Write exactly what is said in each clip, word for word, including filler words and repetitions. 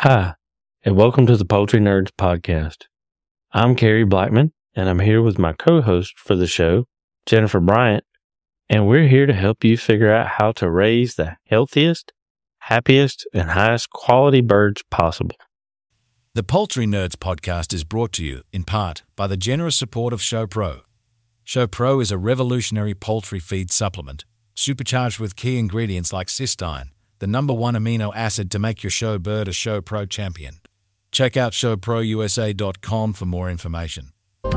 Hi, and welcome to the Poultry Nerds podcast. I'm Carrie Blackman, and I'm here with my co-host for the show, Jennifer Bryant, and we're here to help you figure out how to raise the healthiest, happiest, and highest quality birds possible. The Poultry Nerds podcast is brought to you, in part, by the generous support of ShowPro. ShowPro is a revolutionary poultry feed supplement, supercharged with key ingredients like cysteine, the number one amino acid to make your show bird a ShowPro champion. Check out show pro u s a dot com for more information. All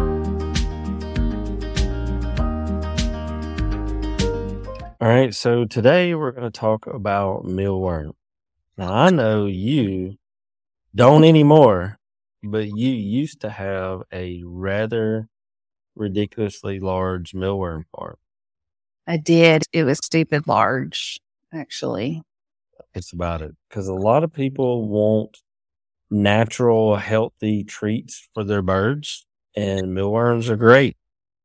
right, so today we're going to talk about mealworm. Now, I know you don't anymore, but you used to have a rather ridiculously large mealworm farm. I did. It was stupid large, actually. It's about it, because a lot of people want natural, healthy treats for their birds, and mealworms are great.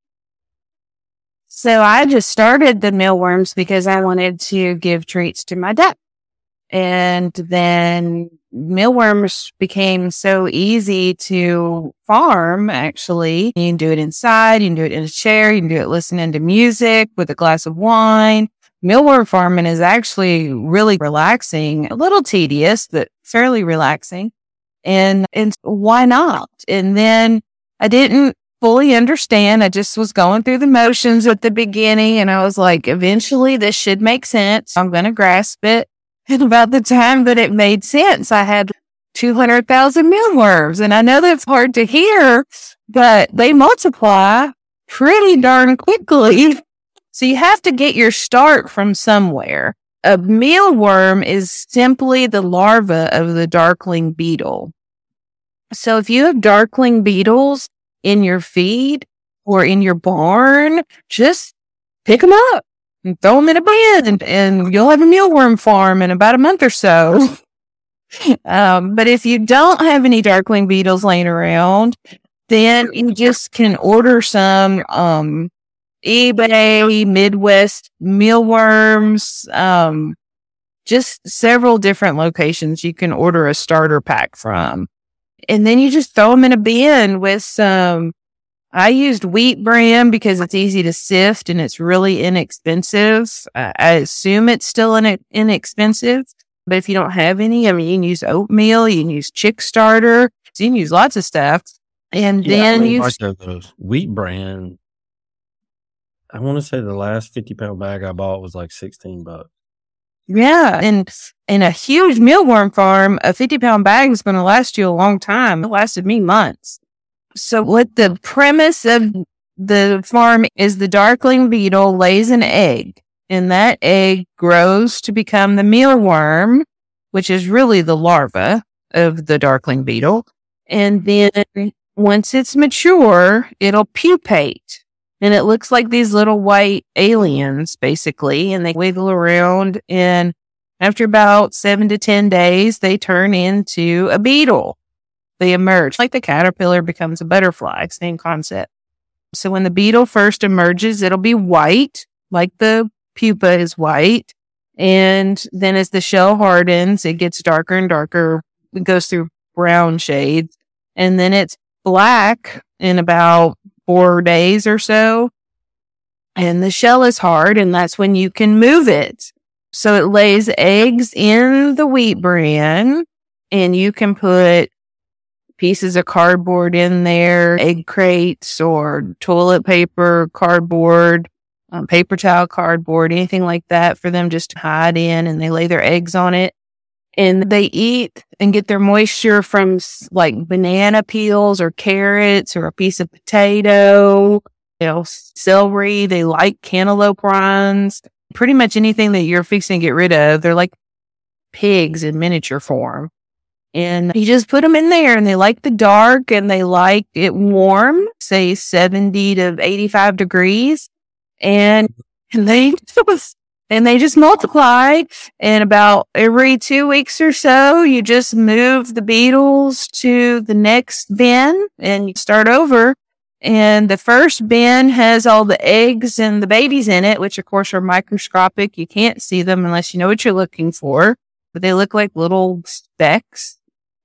So I just started the mealworms because I wanted to give treats to my duck. And then mealworms became so easy to farm, actually. You can do it inside, you can do it in a chair, you can do it listening to music with a glass of wine. Mealworm farming is actually really relaxing, a little tedious, but fairly relaxing. And, and why not? And then I didn't fully understand. I just was going through the motions at the beginning, and I was like, eventually this should make sense. I'm going to grasp it. And about the time that it made sense, I had two hundred thousand mealworms. And I know that's hard to hear, but they multiply pretty darn quickly. So you have to get your start from somewhere. A mealworm is simply the larva of the darkling beetle. So if you have darkling beetles in your feed or in your barn, just pick them up and throw them in a bin, and, and you'll have a mealworm farm in about a month or so. um, but if you don't have any darkling beetles laying around, then you just can order some um, eBay, Midwest mealworms, um, just several different locations you can order a starter pack from. And then you just throw them in a bin with some, I used wheat bran because it's easy to sift and it's really inexpensive. I, I assume it's still in, inexpensive, but if you don't have any, I mean, you can use oatmeal, you can use chick starter, so you can use lots of stuff. And Yeah, then I mean, you, like those wheat bran. I want to say the last fifty pound bag I bought was like sixteen bucks. yeah. And in a huge mealworm farm, a fifty pound bag is going to last you a long time. It lasted me months. So what the premise of the farm is, the darkling beetle lays an egg, and that egg grows to become the mealworm, which is really the larva of the darkling beetle. And then once it's mature, it'll pupate. And it looks like these little white aliens, basically, and they wiggle around. And after about seven to ten days, they turn into a beetle. They emerge. Like the caterpillar becomes a butterfly, same concept. So when the beetle first emerges, it'll be white, like the pupa is white. And then as the shell hardens, it gets darker and darker. It goes through brown shades. And then it's black in about four days or so. And the shell is hard, and that's when you can move it. So it lays eggs in the wheat bran, and you can put pieces of cardboard in there, egg crates or toilet paper, cardboard, um, paper towel, cardboard, anything like that for them just to hide in, and they lay their eggs on it. And they eat and get their moisture from like banana peels or carrots or a piece of potato, you know, celery. They like cantaloupe rinds, pretty much anything that you're fixing to get rid of. They're like pigs in miniature form. And you just put them in there, and they like the dark and they like it warm, say seventy to eighty-five degrees. And, and they And they just multiply. And about every two weeks or so, you just move the beetles to the next bin and you start over. And the first bin has all the eggs and the babies in it, which of course are microscopic. You can't see them unless you know what you're looking for, but they look like little specks.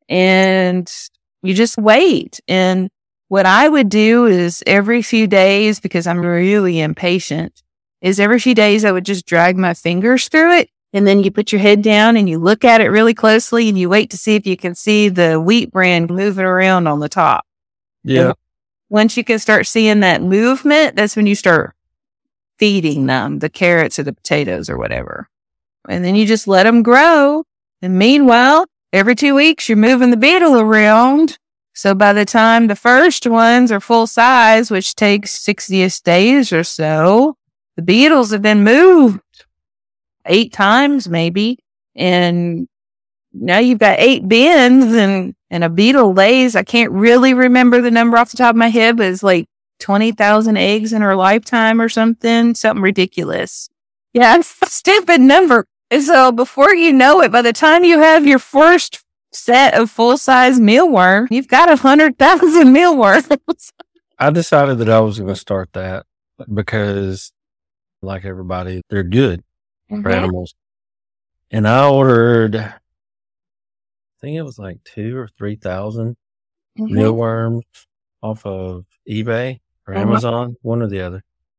and you just wait. And what I would do is every few days, because I'm really impatient, is every few days I would just drag my fingers through it. And then you put your head down and you look at it really closely and you wait to see if you can see the wheat bran moving around on the top. Yeah. And once you can start seeing that movement, that's when you start feeding them the carrots or the potatoes or whatever. And then you just let them grow. And meanwhile, every two weeks, you're moving the beetle around. So by the time the first ones are full size, which takes sixty days or so, the beetles have been moved eight times maybe. And now you've got eight bins and, and a beetle lays. I can't really remember the number off the top of my head, but it's like twenty thousand eggs in her lifetime or something, something ridiculous. Yeah, it's a stupid number. And so before you know it, by the time you have your first set of full-size mealworm, you've got a hundred thousand mealworms. I decided that I was going to start that because, like everybody, they're good mm-hmm. for animals. And I ordered, I think it was like two or three thousand mm-hmm. mealworms off of eBay or mm-hmm. Amazon, one or the other.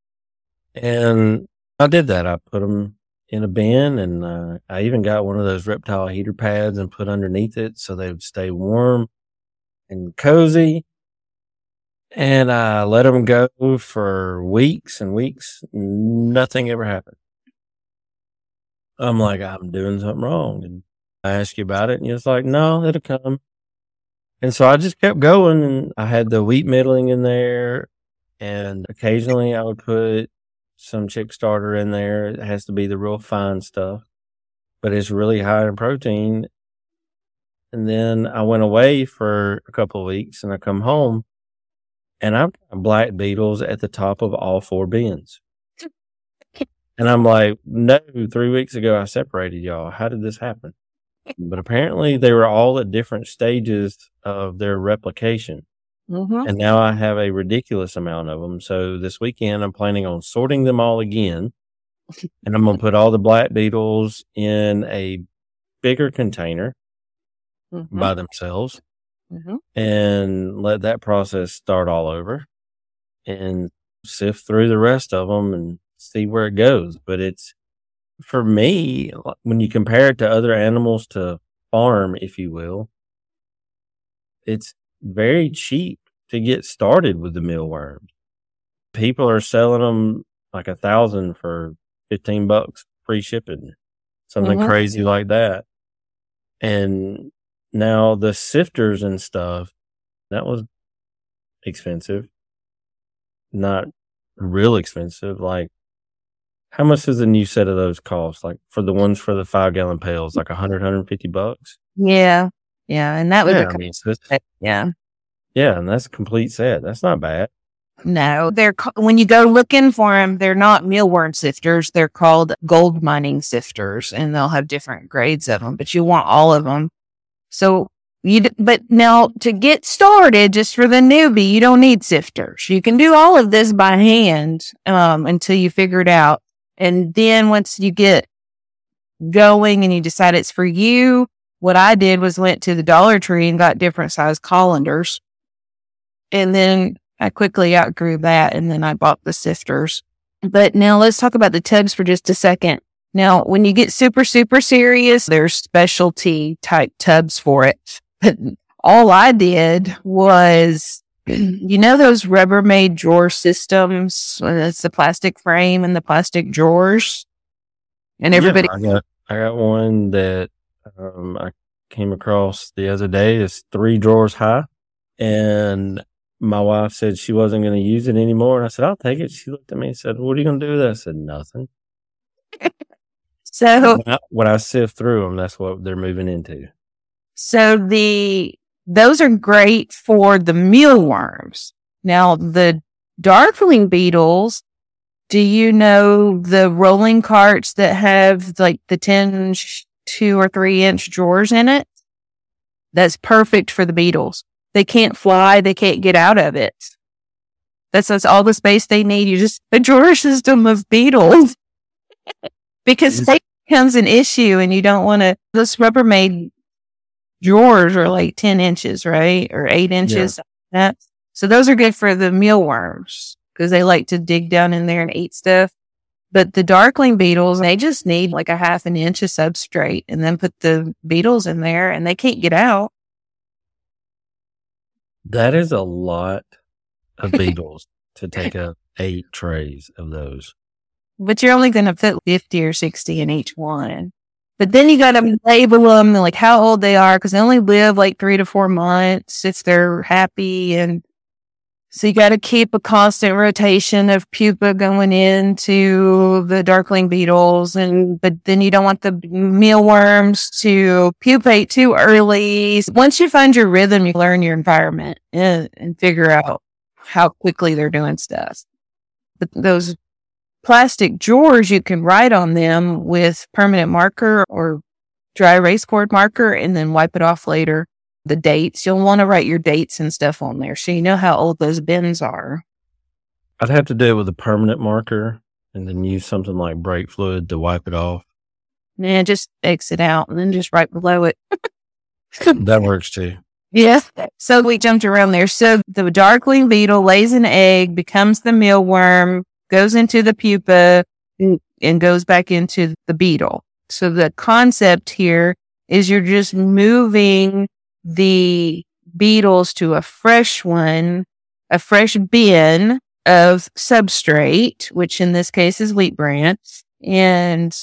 And I did that. I put them in a bin, and uh, I even got one of those reptile heater pads and put underneath it so they would stay warm and cozy. And I let them go for weeks and weeks. Nothing ever happened. I'm like, I'm doing something wrong. And I asked you about it, and you're just like, no, it'll come. And so I just kept going, and I had the wheat middling in there, and occasionally I would put some chick starter in there. It has to be the real fine stuff, but it's really high in protein. And then I went away for a couple of weeks, and I come home, and I've got black beetles at the top of all four bins. And I'm like, no, three weeks ago I separated y'all. How did this happen? But apparently they were all at different stages of their replication. Mm-hmm. And now I have a ridiculous amount of them. So this weekend I'm planning on sorting them all again. And I'm going to put all the black beetles in a bigger container mm-hmm. by themselves mm-hmm. and let that process start all over and sift through the rest of them and see where it goes. But it's, for me, when you compare it to other animals to farm, if you will, it's very cheap to get started with the mealworms. People are selling them like a thousand for fifteen bucks free shipping, something mm-hmm. crazy like that. And now the sifters and stuff, that was expensive, not real expensive. Like, how much does a new set of those cost? Like for the ones for the five gallon pails, like a hundred, hundred fifty bucks. Yeah. Yeah. And that was, yeah, a I mean, so yeah. Yeah. And that's a complete set. That's not bad. No, they're, when you go looking for them, they're not mealworm sifters. They're called gold mining sifters, and they'll have different grades of them, but you want all of them. So you, but now to get started, just for the newbie, you don't need sifters. You can do all of this by hand, um, until you figure it out. And then once you get going and you decide it's for you, what I did was went to the Dollar Tree and got different size colanders. And then I quickly outgrew that, and then I bought the sifters. But now let's talk about the tubs for just a second. Now, when you get super, super serious, there's specialty type tubs for it. But all I did was, you know, those Rubbermaid drawer systems? It's the plastic frame and the plastic drawers. And everybody. Yeah, I got, I got one that um, I came across the other day. It's three drawers high. And my wife said she wasn't going to use it anymore. And I said, I'll take it. She looked at me and said, what are you going to do with that? I said, nothing. So when I, when I sift through them, that's what they're moving into. So the, those are great for the mealworms. Now the darkling beetles, do you know the rolling carts that have like the ten, two or three inch drawers in it? That's perfect for the beetles. They can't fly. They can't get out of it. That's, that's all the space they need. You just, a drawer system of beetles. Because space becomes an issue and you don't want to, this Rubbermaid drawers are like ten inches, right? Or eight inches. Yeah. Like that. So those are good for the mealworms because they like to dig down in there and eat stuff. But the darkling beetles, they just need like a half an inch of substrate and then put the beetles in there and they can't get out. That is a lot of beetles to take up eight trays of those. But you're only going to put fifty or sixty in each one. But then you got to label them and like how old they are because they only live like three to four months if they're happy. And so you got to keep a constant rotation of pupa going into the darkling beetles. And but then you don't want the mealworms to pupate too early. Once you find your rhythm, you learn your environment and, and figure out how quickly they're doing stuff. But those plastic drawers, you can write on them with permanent marker or dry erase board marker and then wipe it off later. The dates, you'll want to write your dates and stuff on there so you know how old those bins are. I'd have to do it with a permanent marker and then use something like brake fluid to wipe it off. Yeah, just X it out and then just right below it. That works too. Yes. So we jumped around there. So the darkling beetle lays an egg, becomes the mealworm, goes into the pupa, and, and goes back into the beetle. So the concept here is you're just moving the beetles to a fresh one, a fresh bin of substrate, which in this case is wheat bran, and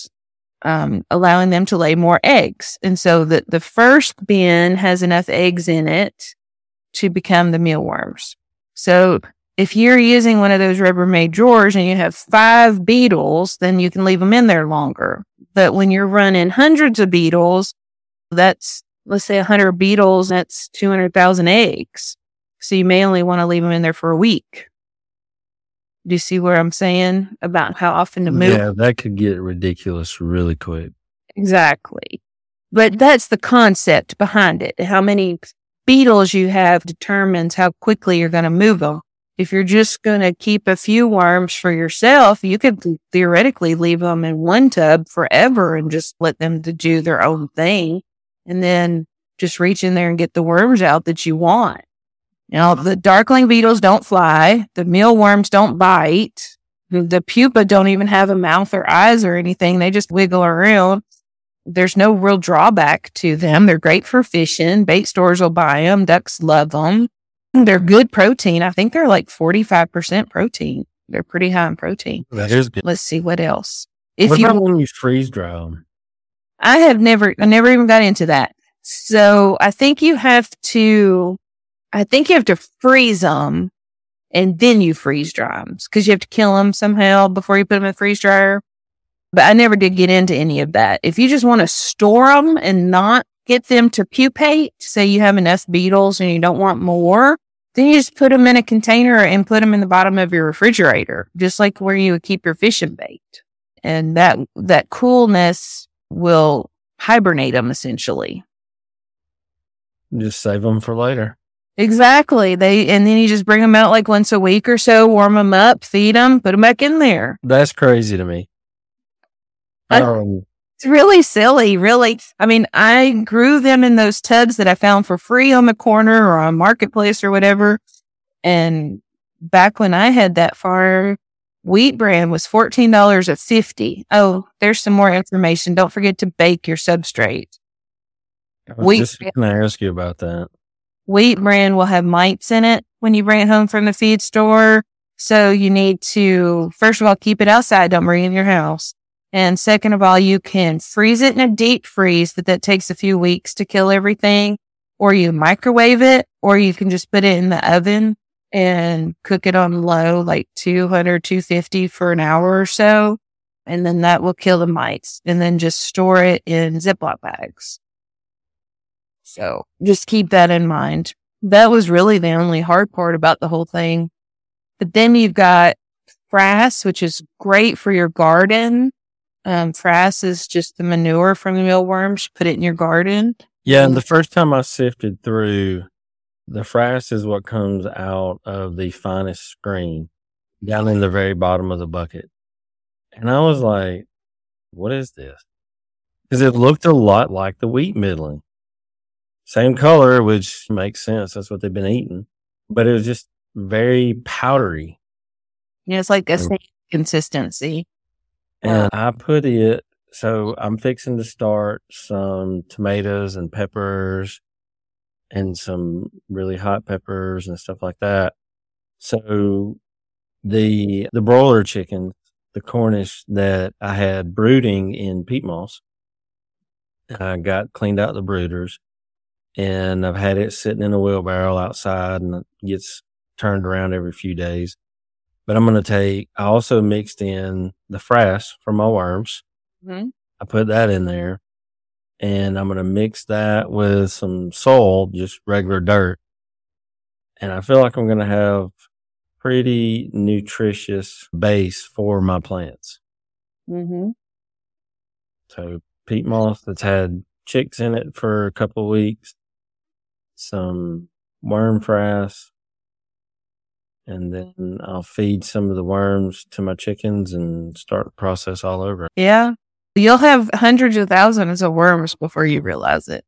um, allowing them to lay more eggs. And so the, the first bin has enough eggs in it to become the mealworms. So if you're using one of those Rubbermaid drawers and you have five beetles, then you can leave them in there longer. But when you're running hundreds of beetles, that's, let's say one hundred beetles, that's two hundred thousand eggs. So you may only want to leave them in there for a week. Do you see where I'm saying about how often to move? Yeah, that could get ridiculous really quick. Exactly. But that's the concept behind it. How many beetles you have determines how quickly you're going to move them. If you're just going to keep a few worms for yourself, you could theoretically leave them in one tub forever and just let them to do their own thing. And then just reach in there and get the worms out that you want. Now, the darkling beetles don't fly. The mealworms don't bite. The pupa don't even have a mouth or eyes or anything. They just wiggle around. There's no real drawback to them. They're great for fishing. Bait stores will buy them. Ducks love them. They're good protein. I think they're like forty-five percent protein. They're pretty high in protein. That is good. Let's see what else. If what you, about when you freeze dry them? I have never, I never even got into that. So I think you have to, I think you have to freeze them and then you freeze dry them because you have to kill them somehow before you put them in the freeze dryer. But I never did get into any of that. If you just want to store them and not get them to pupate, say you have enough beetles and you don't want more, then you just put them in a container and put them in the bottom of your refrigerator, just like where you would keep your fishing bait. And that, that coolness will hibernate them essentially. Just save them for later. Exactly. They, and then you just bring them out like once a week or so, warm them up, feed them, put them back in there. That's crazy to me. Um, It's really silly, really. I mean, I grew them in those tubs that I found for free on the corner or on Marketplace or whatever. And back when I had that farm, wheat bran was fourteen dollars a fifty. Oh, there's some more information. Don't forget to bake your substrate. I was Wheat, just going to ask you about that. Wheat bran will have mites in it when you bring it home from the feed store. So you need to, first of all, keep it outside. Don't bring it in your house. And second of all, you can freeze it in a deep freeze, but that takes a few weeks to kill everything. Or you microwave it, or you can just put it in the oven and cook it on low, like two hundred, two fifty for an hour or so. And then that will kill the mites. And then just store it in Ziploc bags. So just keep that in mind. That was really the only hard part about the whole thing. But then you've got frass, which is great for your garden. Um, frass is just the manure from the mealworms. Put it in your garden. Yeah, and the first time I sifted through, the frass is what comes out of the finest screen down in the very bottom of the bucket. And I was like, what is this? Because it looked a lot like the wheat middling. Same color, which makes sense. That's what they've been eating. But it was just very powdery. Yeah, it's like a same consistency. And I put it, so I'm fixing to start some tomatoes and peppers and some really hot peppers and stuff like that. So the the broiler chickens, the Cornish that I had brooding in peat moss, I got cleaned out the brooders, and I've had it sitting in a wheelbarrow outside, and it gets turned around every few days. But I'm going to take, I also mixed in the frass from my worms. Mm-hmm. I put that in there, and I'm going to mix that with some soil, just regular dirt. And I feel like I'm going to have pretty nutritious base for my plants. Mm-hmm. So peat moss that's had chicks in it for a couple of weeks, some worm frass, and then I'll feed some of the worms to my chickens and start the process all over. Yeah. You'll have hundreds of thousands of worms before you realize it.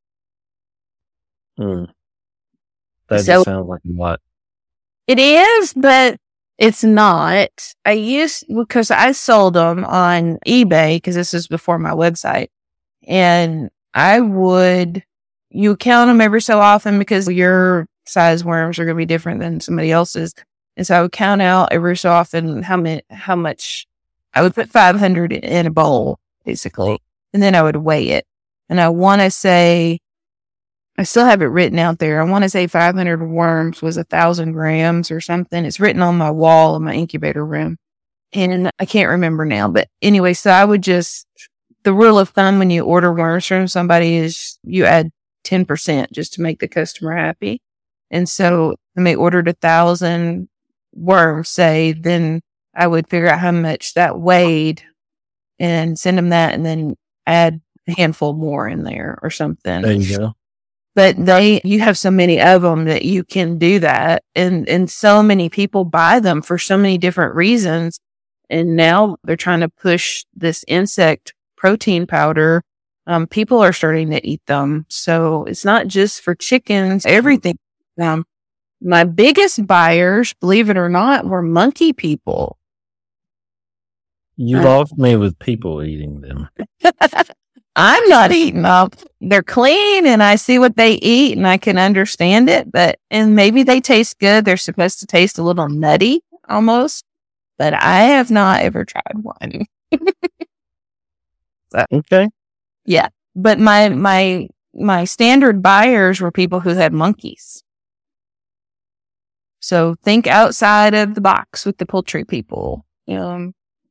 Mm. That So- just sounds like a lot. It is, but it's not. I used, because I sold them on eBay, because this is before my website. And I would, you count them every so often because your size worms are going to be different than somebody else's. And so I would count out every so often how many, how much I would put five hundred in a bowl, basically. And then I would weigh it. And I want to say, I still have it written out there. I want to say five hundred worms was a thousand grams or something. It's written on my wall in my incubator room. And I can't remember now. But anyway, so I would just, the rule of thumb when you order worms from somebody is you add ten percent just to make the customer happy. And so when they ordered a thousand worms, say, then I would figure out how much that weighed and send them that, and then add a handful more in there or something. There you go. But they, you have so many of them that you can do that. And, and so many people buy them for so many different reasons. And now they're trying to push this insect protein powder. Um, people are starting to eat them. So it's not just for chickens, everything. Um, my biggest buyers, believe it or not, were monkey people. You Uh, lost me with people eating them. I'm not eating them. They're clean and I see what they eat and I can understand it, but, and maybe they taste good. They're supposed to taste a little nutty almost, but I have not ever tried one. So, Okay. yeah. But my, my, my standard buyers were people who had monkeys. So think outside of the box with the poultry people. Um,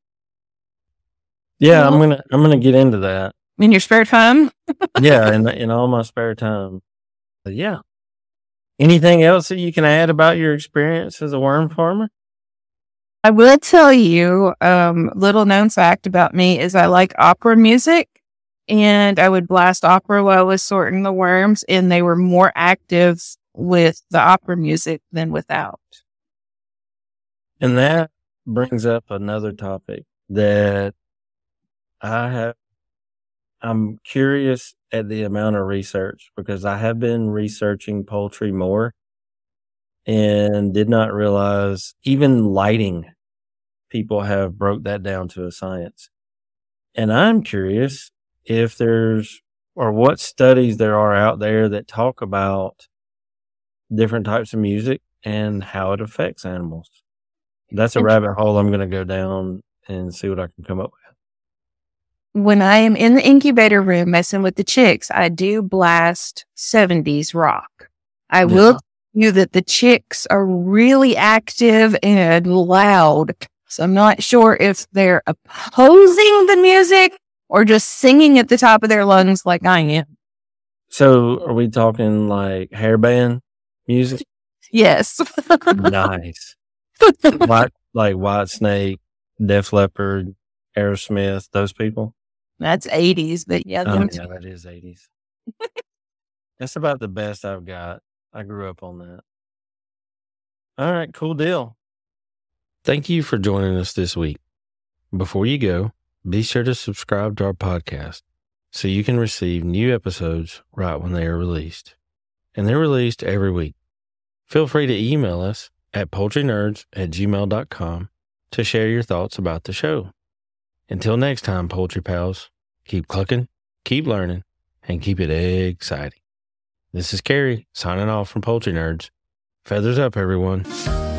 Yeah, I'm gonna I'm gonna get into that. in your spare time. Yeah, in in all my spare time. But yeah. Anything else that you can add about your experience as a worm farmer? I will tell you, um, little known fact about me is I like opera music, and I would blast opera while I was sorting the worms, and they were more active with the opera music than without. And that brings up another topic that I have. I'm curious at the amount of research because I have been researching poultry more and did not realize even lighting, people have broke that down to a science. And I'm curious if there's, or what studies there are out there that talk about different types of music and how it affects animals. That's a rabbit hole I'm going to go down and see what I can come up with. When I am in the incubator room messing with the chicks, I do blast seventies rock. I Yeah. will tell you that the chicks are really active and loud. So I'm not sure if they're opposing the music or just singing at the top of their lungs like I am. So are we talking like hairband music? Yes. Nice. White, like White Snake, Def Leppard, Aerosmith, those people? That's eighties, but yeah. Oh, them yeah, that is eighties. That's about the best I've got. I grew up on that. All right, cool deal. Thank you for joining us this week. Before you go, be sure to subscribe to our podcast so you can receive new episodes right when they are released. and they're released every week. Feel free to email us at poultrynerds at gmail dot com to share your thoughts about the show. Until next time, Poultry Pals, keep clucking, keep learning, and keep it exciting. This is Carrie signing off from Poultry Nerds. Feathers up, everyone.